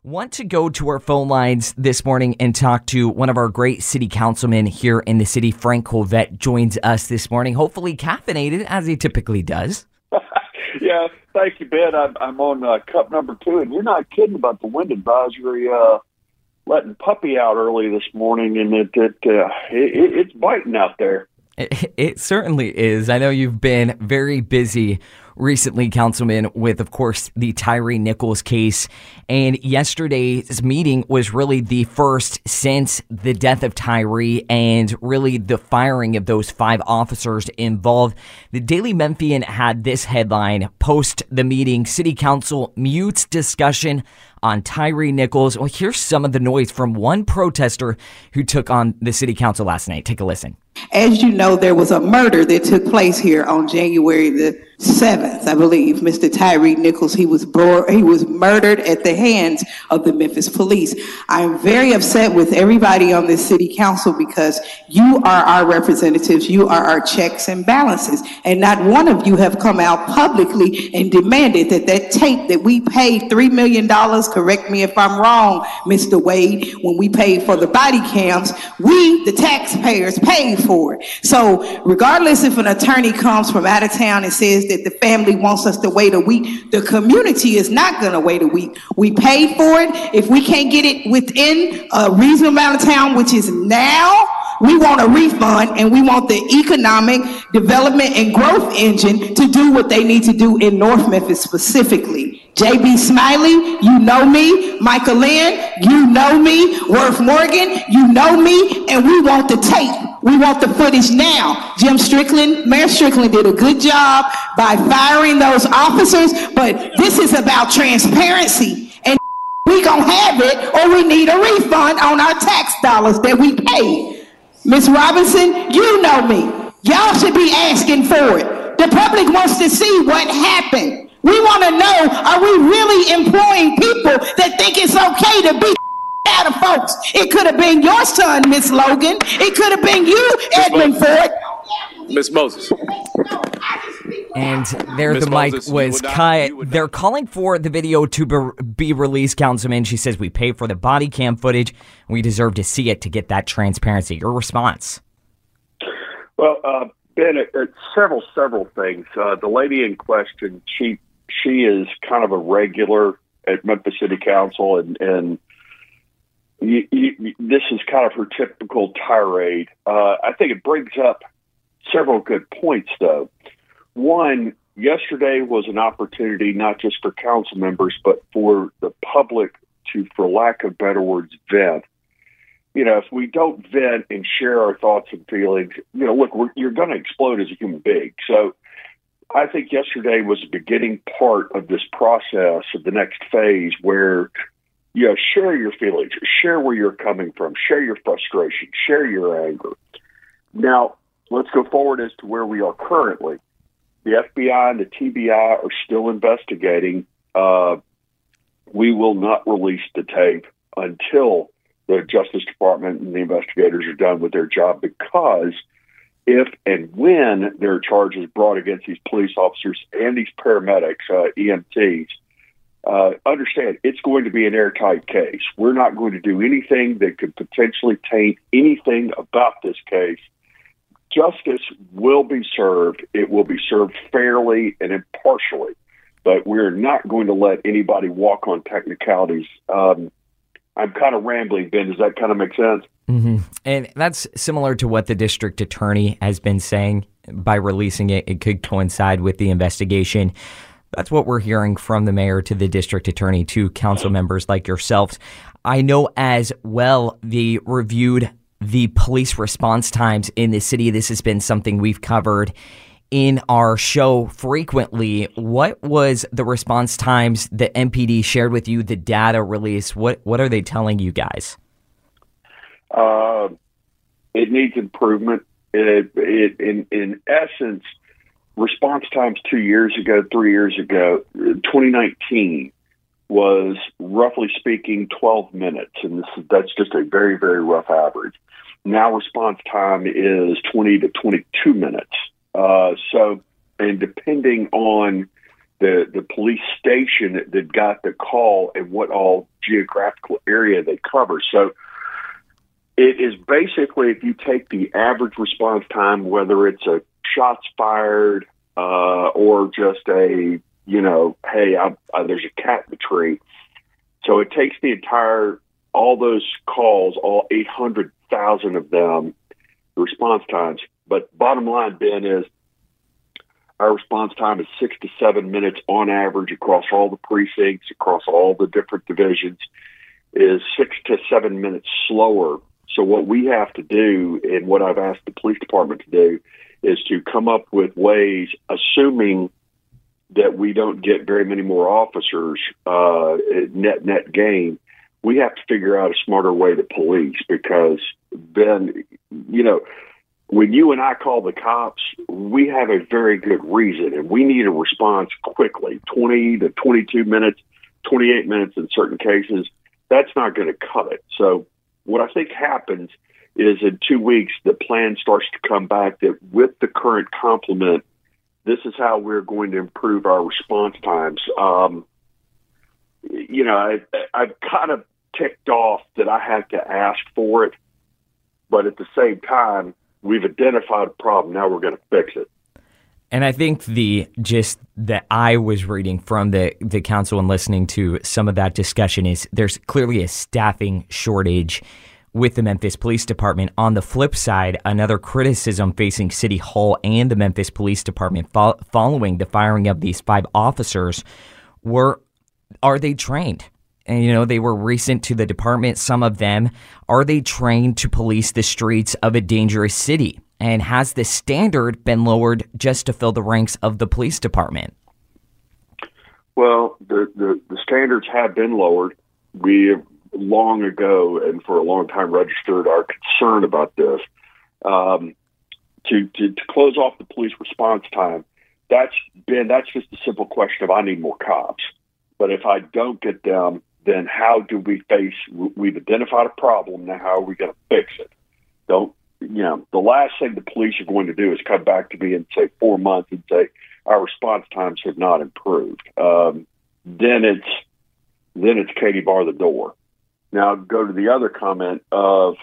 Want to go to our phone lines this morning and talk to one of our great city councilmen here in the city. Frank Covette joins us this morning, hopefully caffeinated as he typically does. Yeah, thank you, Ben. I'm on cup number 2, and you're not kidding about the wind advisory letting Puppy out early this morning, and it's biting out there. It certainly is. I know you've been very busy recently, Councilman, with, of course, the Tyre Nichols case. And yesterday's meeting was really the first since the death of Tyre and really the firing of those 5 officers involved. The Daily Memphian had this headline: post the meeting, City Council mutes discussion on Tyre Nichols. Well, here's some of the noise from one protester who took on the City Council last night. Take a listen. As you know, there was a murder that took place here on January the 7th, I believe. Mr. Tyre Nichols, he was murdered at the hands of the Memphis police. I'm very upset with everybody on this city council because you are our representatives. You are our checks and balances. And not one of you have come out publicly and demanded that tape that we paid $3 million, correct me if I'm wrong, Mr. Wade, when we paid for the body cams, we, the taxpayers, paid for it. So regardless if an attorney comes from out of town and says that the family wants us to wait a week, the community is not going to wait a week. We paid for it. If we can't get it within a reasonable amount of time, which is now, we want a refund, and we want the economic development and growth engine to do what they need to do in North Memphis specifically. J.B. Smiley, you know me. Michael Lynn, you know me. Worth Morgan, you know me. And we want the tape. We want the footage now. Mayor Strickland did a good job by firing those officers, but this is about transparency. And we gonna have it, or we need a refund on our tax dollars that we paid. Ms. Robinson, you know me. Y'all should be asking for it. The public wants to see what happened. We want to know, are we really employing people that think it's okay to beat out of folks? It could have been your son, Miss Logan. It could have been you, Edmund Ford. Miss Moses. And there the mic was cut. They're calling for the video to be released, Councilman. She says we pay for the body cam footage. We deserve to see it to get that transparency. Your response? Well, Ben, several things. The lady in question, she is kind of a regular at Memphis City Council, and this is kind of her typical tirade. I think it brings up several good points, though. One, yesterday was an opportunity not just for council members, but for the public to, for lack of better words, vent. You know, if we don't vent and share our thoughts and feelings, you know, look, you're going to explode as a human being. So I think yesterday was the beginning part of this process of the next phase where, you know, share your feelings, share where you're coming from, share your frustration, share your anger. Now, let's go forward as to where we are currently. The FBI and the TBI are still investigating. We will not release the tape until the Justice Department and the investigators are done with their job, because if and when there are charges brought against these police officers and these paramedics, EMTs, understand it's going to be an airtight case. We're not going to do anything that could potentially taint anything about this case. Justice will be served. It will be served fairly and impartially, but we're not going to let anybody walk on technicalities. I'm kind of rambling, Ben. Does that kind of make sense? Mm-hmm. And that's similar to what the district attorney has been saying. By releasing it, it could coincide with the investigation. That's what we're hearing from the mayor to the district attorney to council members like yourselves. I know as well they reviewed the police response times in the city. This has been something we've covered in our show frequently. What was the response times that MPD shared with you, the data release? What are they telling you guys? It needs improvement. In essence, response times 2 years ago, 3 years ago, 2019 was roughly speaking 12 minutes, and that's just a very, very rough average. Now response time is 20 to 22 minutes. And depending on the police station that got the call and what all geographical area they cover. So it is basically, if you take the average response time, whether it's a shots fired or just a, hey, there's a cat in the tree. So it takes all those calls, all 800,000 of them, the response times. But bottom line, Ben, is our response time is 6 to 7 minutes on average across all the precincts, across all the different divisions, is 6 to 7 minutes slower. So what we have to do, and what I've asked the police department to do, is to come up with ways, assuming that we don't get very many more officers, net gain, we have to figure out a smarter way to police, because then, when you and I call the cops, we have a very good reason, and we need a response quickly, 20 to 22 minutes, 28 minutes in certain cases. That's not going to cut it. So what I think happens is in 2 weeks, the plan starts to come back that with the current complement, this is how we're going to improve our response times. I've kind of ticked off that I had to ask for it, but at the same time, we've identified a problem. Now we're going to fix it. And I think that I was reading from the council and listening to some of that discussion is there's clearly a staffing shortage with the Memphis Police Department. On the flip side, another criticism facing City Hall and the Memphis Police Department following the firing of these 5 officers are they trained? And, they were recent to the department, some of them. Are they trained to police the streets of a dangerous city? And has the standard been lowered just to fill the ranks of the police department? Well, the standards have been lowered. We have long ago and for a long time registered our concern about this. To close off the police response time, that's just a simple question of I need more cops. But if I don't get them, then how do we've identified a problem, now how are we going to fix it? The last thing the police are going to do is come back to me in, say, 4 months and say, our response times have not improved. Then it's Katie bar the door. Now go to the other comment of,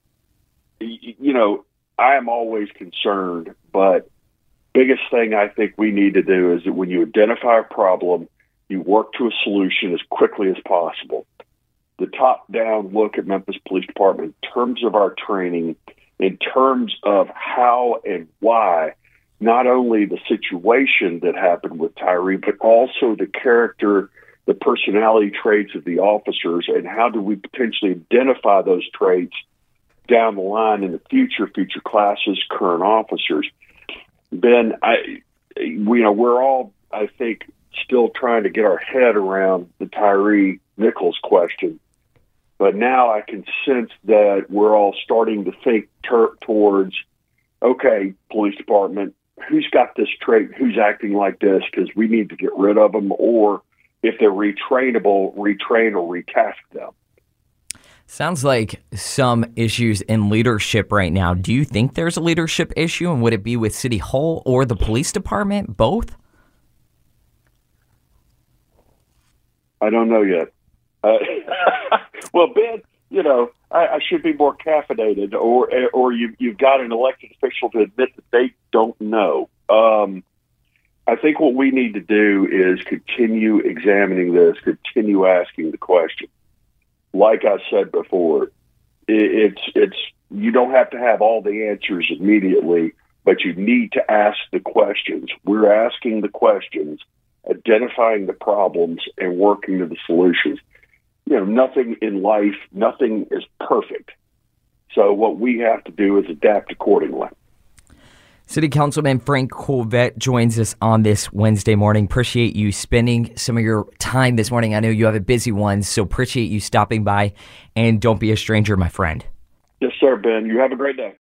I am always concerned, but biggest thing I think we need to do is that when you identify a problem, you work to a solution as quickly as possible. The top-down look at Memphis Police Department in terms of our training, in terms of how and why, not only the situation that happened with Tyree, but also the character, the personality traits of the officers, and how do we potentially identify those traits down the line in the future classes, current officers. Ben, we're all, I think, still trying to get our head around the Tyree Nichols question. But now I can sense that we're all starting to think towards, okay, police department, who's got this trait, who's acting like this, because we need to get rid of them, or if they're retrainable, retrain or retask them. Sounds like some issues in leadership right now. Do you think there's a leadership issue, and would it be with City Hall or the police department, both? I don't know yet. Well, Ben, I should be more caffeinated, or you've got an elected official to admit that they don't know. I think what we need to do is continue examining this, continue asking the question. Like I said before, it's you don't have to have all the answers immediately, but you need to ask the questions. We're asking the questions, identifying the problems, and working to the solutions. Nothing in life, nothing is perfect. So what we have to do is adapt accordingly. City Councilman Frank Coulvette joins us on this Wednesday morning. Appreciate you spending some of your time this morning. I know you have a busy one, so appreciate you stopping by, and don't be a stranger, my friend. Yes, sir, Ben. You have a great day.